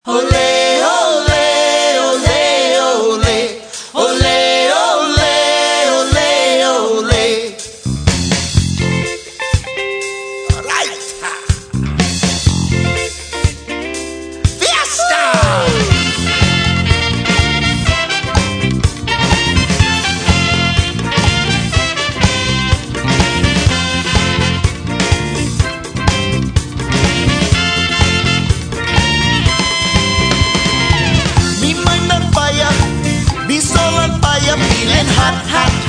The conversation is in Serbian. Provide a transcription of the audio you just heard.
Ole, ole, ole, ole, ole, ole, ole, ole. All right. Fiesta. Be soul on fire, feeling hot, hot.